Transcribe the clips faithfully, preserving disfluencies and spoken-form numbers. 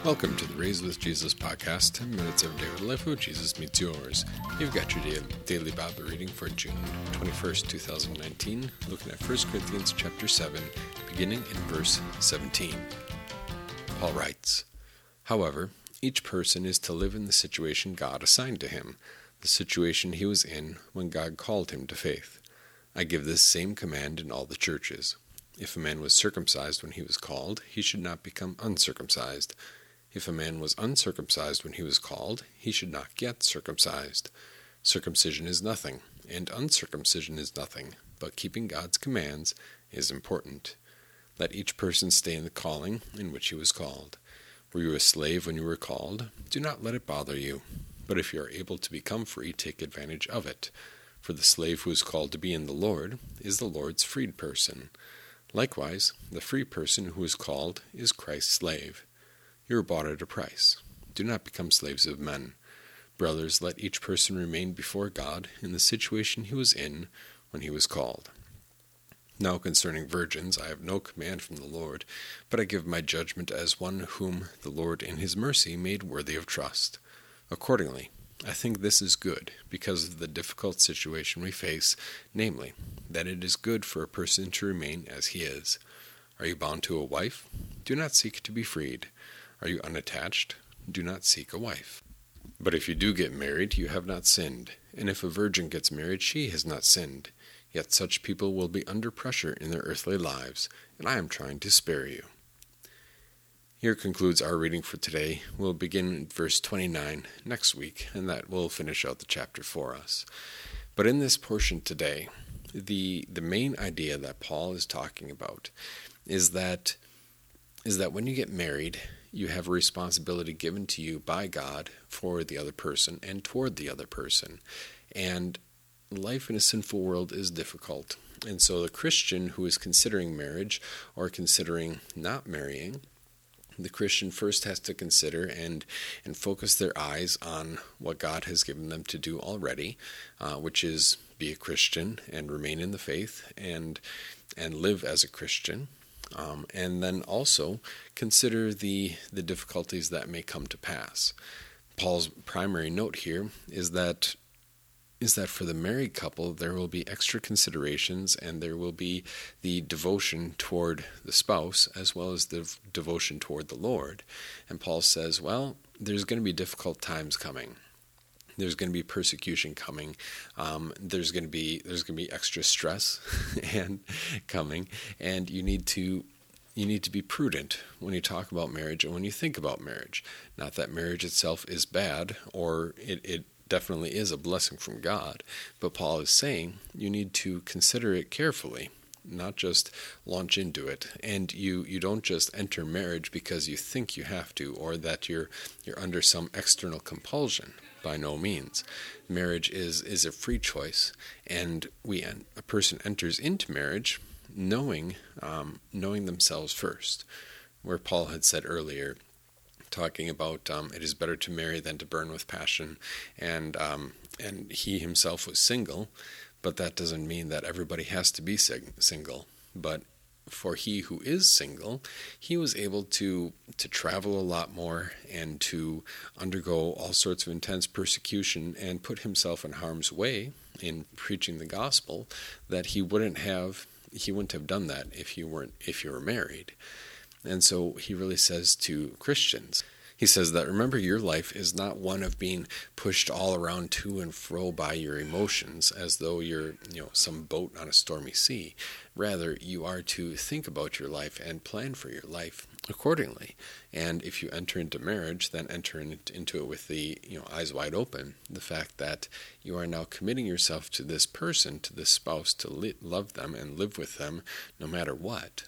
Welcome to the Raised with Jesus podcast, ten minutes every day with life where Jesus meets yours. You've got your daily Bible reading for June twenty-first, twenty nineteen, looking at First Corinthians chapter seven, beginning in verse seventeen. Paul writes, "However, each person is to live in the situation God assigned to him, the situation he was in when God called him to faith. I give this same command in all the churches. If a man was circumcised when he was called, he should not become uncircumcised. If a man was uncircumcised when he was called, he should not get circumcised. Circumcision is nothing, and uncircumcision is nothing, but keeping God's commands is important. Let each person stay in the calling in which he was called. Were you a slave when you were called? Do not let it bother you. But if you are able to become free, take advantage of it. For the slave who is called to be in the Lord is the Lord's freed person. Likewise, the free person who is called is Christ's slave. You are bought at a price. Do not become slaves of men. Brothers, let each person remain before God in the situation he was in when he was called. Now concerning virgins, I have no command from the Lord, but I give my judgment as one whom the Lord in his mercy made worthy of trust. Accordingly, I think this is good, because of the difficult situation we face, namely, that it is good for a person to remain as he is. Are you bound to a wife? Do not seek to be freed. Are you unattached? Do not seek a wife. But if you do get married, you have not sinned, and if a virgin gets married, she has not sinned. Yet such people will be under pressure in their earthly lives, and I am trying to spare you." Here concludes our reading for today. We'll begin in verse twenty-nine next week, and that will finish out the chapter for us. But in this portion today, the the main idea that Paul is talking about is that is that when you get married, you have a responsibility given to you by God for the other person and toward the other person. And life in a sinful world is difficult. And so the Christian who is considering marriage or considering not marrying, the Christian first has to consider and, and focus their eyes on what God has given them to do already, uh, which is be a Christian and remain in the faith and and live as a Christian. Um, and then also consider the, the difficulties that may come to pass. Paul's primary note here is that is that for the married couple, there will be extra considerations and there will be the devotion toward the spouse as well as the devotion toward the Lord. And Paul says, well, there's going to be difficult times coming. There's going to be persecution coming. Um, there's going to be there's going to be extra stress and coming, and you need to you need to be prudent when you talk about marriage and when you think about marriage. Not that marriage itself is bad, or it, it definitely is a blessing from God, but Paul is saying you need to consider it carefully, not just launch into it. And you, you don't just enter marriage because you think you have to, or that you're you're under some external compulsion. By no means. Marriage is, is a free choice, and we a person enters into marriage knowing um, knowing themselves first. Where Paul had said earlier, talking about um, it is better to marry than to burn with passion, and um, and he himself was single, but that doesn't mean that everybody has to be sing- single. But for he who is single, he was able to to travel a lot more and to undergo all sorts of intense persecution and put himself in harm's way in preaching the gospel that he wouldn't have he wouldn't have done that if you weren't if you were married. And so he really says to Christians, he says that remember, your life is not one of being pushed all around to and fro by your emotions as though you're, you know, some boat on a stormy sea. Rather, you are to think about your life and plan for your life accordingly. And if you enter into marriage, then enter into it with the, you know, eyes wide open. The fact that you are now committing yourself to this person, to this spouse, to li- love them and live with them no matter what.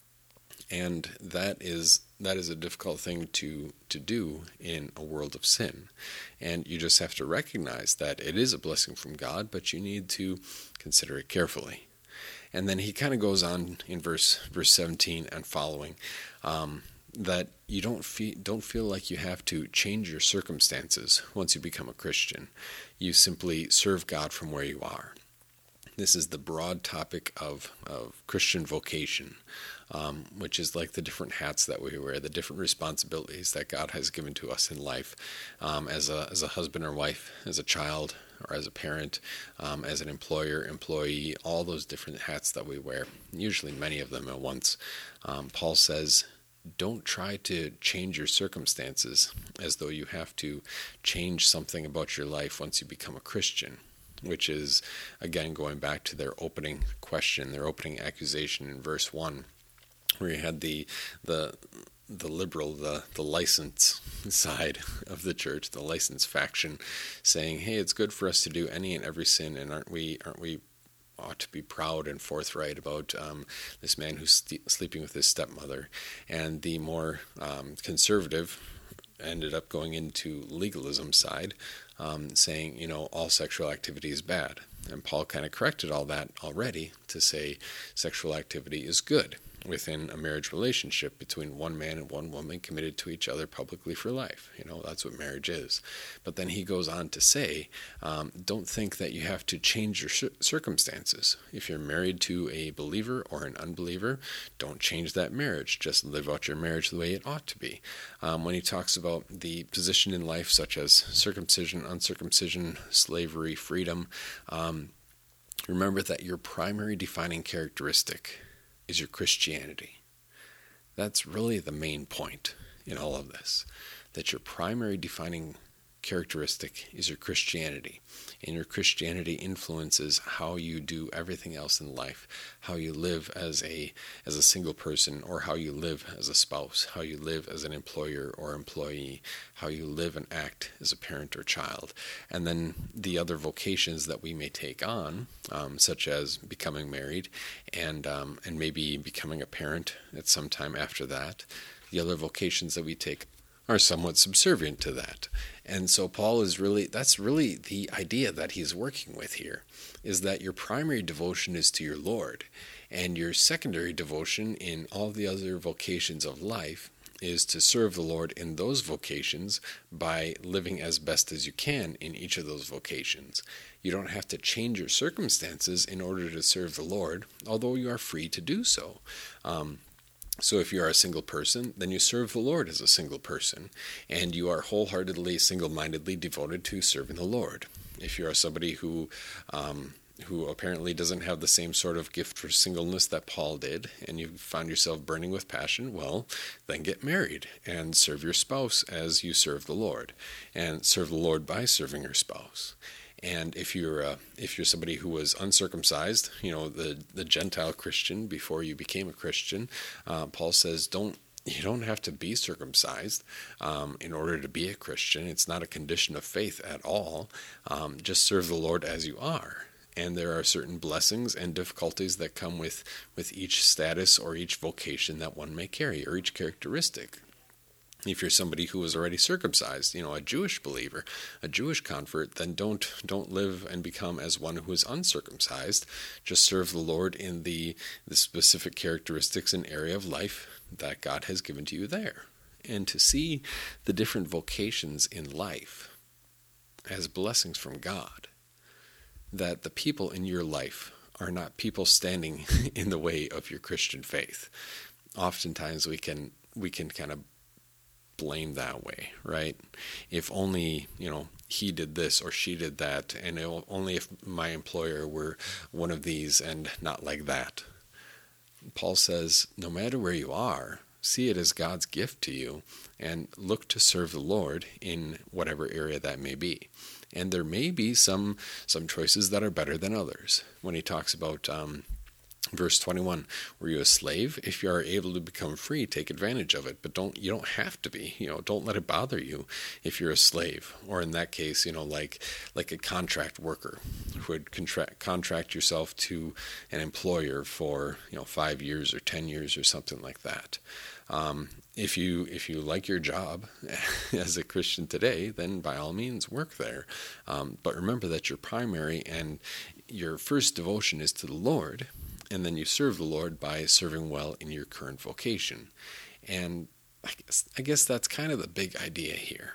And that is that is a difficult thing to, to do in a world of sin. And you just have to recognize that it is a blessing from God, but you need to consider it carefully. And then he kind of goes on in verse verse seventeen and following, um, that you don't feel, don't feel like you have to change your circumstances once you become a Christian. You simply serve God from where you are. This is the broad topic of, of Christian vocation. um, which is like the different hats that we wear, the different responsibilities that God has given to us in life, um, as a as a husband or wife, as a child, or as a parent, um, as an employer, employee, all those different hats that we wear, usually many of them at once. Um, Paul says, don't try to change your circumstances as though you have to change something about your life once you become a Christian, which is, again, going back to their opening question, their opening accusation in verse one, where you had the the the liberal, the, the license side of the church, the license faction, saying, hey, it's good for us to do any and every sin, and aren't we aren't we ought to be proud and forthright about um, this man who's st- sleeping with his stepmother. And the more um, conservative ended up going into legalism side, um, saying, you know, all sexual activity is bad. And Paul kind of corrected all that already to say sexual activity is good within a marriage relationship between one man and one woman committed to each other publicly for life. You know, that's what marriage is. But then he goes on to say, um, don't think that you have to change your circumstances. If you're married to a believer or an unbeliever, don't change that marriage. Just live out your marriage the way it ought to be. Um, when he talks about the position in life, such as circumcision, uncircumcision, slavery, freedom, um, remember that your primary defining characteristic is your Christianity. That's really the main point in all of this, that your primary defining characteristic is your Christianity, and your Christianity influences how you do everything else in life, how you live as a as a single person, or how you live as a spouse, how you live as an employer or employee, how you live and act as a parent or child. And then the other vocations that we may take on, um, such as becoming married and um, and maybe becoming a parent at some time after that, the other vocations that we take are somewhat subservient to that. And so Paul is really, that's really the idea that he's working with here, is that your primary devotion is to your Lord, and your secondary devotion in all the other vocations of life is to serve the Lord in those vocations by living as best as you can in each of those vocations. You don't have to change your circumstances in order to serve the Lord, although you are free to do so. Um, So if you are a single person, then you serve the Lord as a single person, and you are wholeheartedly, single-mindedly devoted to serving the Lord. If you are somebody who um, who apparently doesn't have the same sort of gift for singleness that Paul did, and you find yourself burning with passion, well, then get married and serve your spouse as you serve the Lord, and serve the Lord by serving your spouse. And if you're uh, if you're somebody who was uncircumcised, you know, the, the Gentile Christian before you became a Christian, uh, Paul says don't you don't have to be circumcised um, in order to be a Christian. It's not a condition of faith at all. Um, just serve the Lord as you are. And there are certain blessings and difficulties that come with, with each status or each vocation that one may carry, or each characteristic. If you're somebody who was already circumcised, you know, a Jewish believer, a Jewish convert, then don't don't live and become as one who is uncircumcised. Just serve the Lord in the, the specific characteristics and area of life that God has given to you there. And to see the different vocations in life as blessings from God, that the people in your life are not people standing in the way of your Christian faith. Oftentimes we can we can kind of blame that way, right? If only, you know, he did this or she did that, and only if my employer were one of these and not like that. Paul says, no matter where you are, see it as God's gift to you, and look to serve the Lord in whatever area that may be. And there may be some some choices that are better than others. When he talks about um, verse twenty-one, were you a slave? If you are able to become free, take advantage of it. But don't you don't have to be. You know, don't let it bother you if you're a slave. Or in that case, you know, like like a contract worker who would contract contract yourself to an employer for, you know, five years or ten years or something like that. Um, if you if you like your job as a Christian today, then by all means work there. Um, but remember that your primary and your first devotion is to the Lord. And then you serve the Lord by serving well in your current vocation. And I guess, I guess that's kind of the big idea here.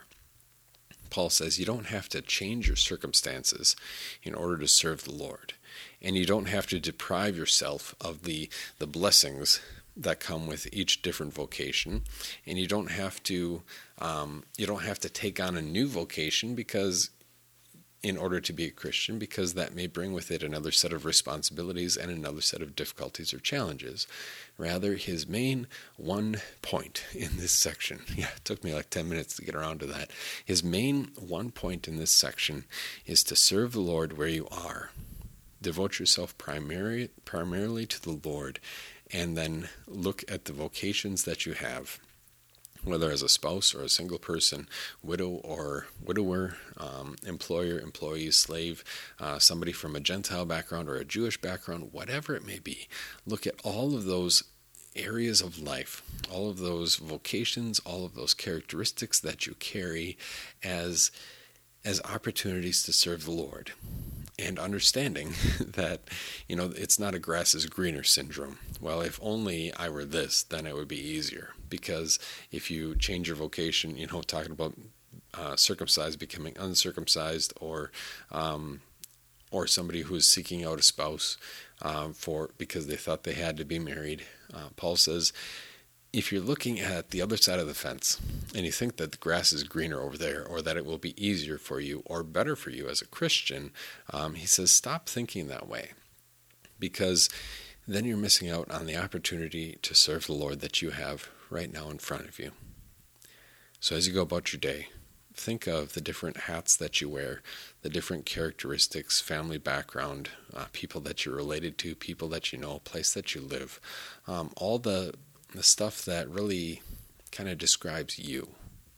Paul says you don't have to change your circumstances in order to serve the Lord. And you don't have to deprive yourself of the, the blessings that come with each different vocation, and you don't have to um, you don't have to take on a new vocation because in order to be a Christian, because that may bring with it another set of responsibilities and another set of difficulties or challenges. Rather, his main one point in this section, yeah, it took me like ten minutes to get around to that. His main one point in this section is to serve the Lord where you are. Devote yourself primary, primarily to the Lord, and then look at the vocations that you have, whether as a spouse or a single person, widow or widower, um, employer, employee, slave, uh, somebody from a Gentile background or a Jewish background, whatever it may be. Look at all of those areas of life, all of those vocations, all of those characteristics that you carry as, as opportunities to serve the Lord. And understanding that, you know, it's not a grass is greener syndrome. Well, if only I were this, then it would be easier. Because if you change your vocation, you know, talking about uh, circumcised becoming uncircumcised, or um, or somebody who is seeking out a spouse um, for because they thought they had to be married, uh, Paul says, if you're looking at the other side of the fence and you think that the grass is greener over there, or that it will be easier for you or better for you as a Christian, um, he says, stop thinking that way, because then you're missing out on the opportunity to serve the Lord that you have right now in front of you. So as you go about your day, think of the different hats that you wear, the different characteristics, family background, uh, people that you're related to, people that you know, place that you live, um, all the the stuff that really kind of describes you,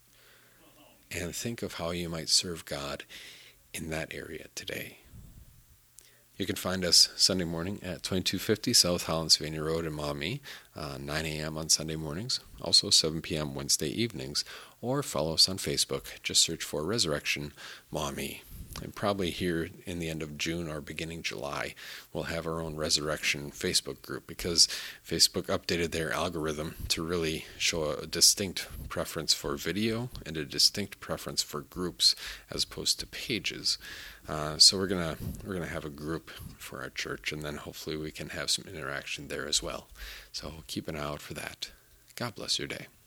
and think of how you might serve God in that area today. You can find us Sunday morning at twenty-two fifty South Hollandsvania Road in Maumee, uh, nine a.m. on Sunday mornings, also seven p.m. Wednesday evenings, or follow us on Facebook. Just search for Resurrection Maumee. And probably here in the end of June or beginning July, we'll have our own Resurrection Facebook group, because Facebook updated their algorithm to really show a distinct preference for video and a distinct preference for groups as opposed to pages. Uh, so we're gonna we're gonna have a group for our church, and then hopefully we can have some interaction there as well. So keep an eye out for that. God bless your day.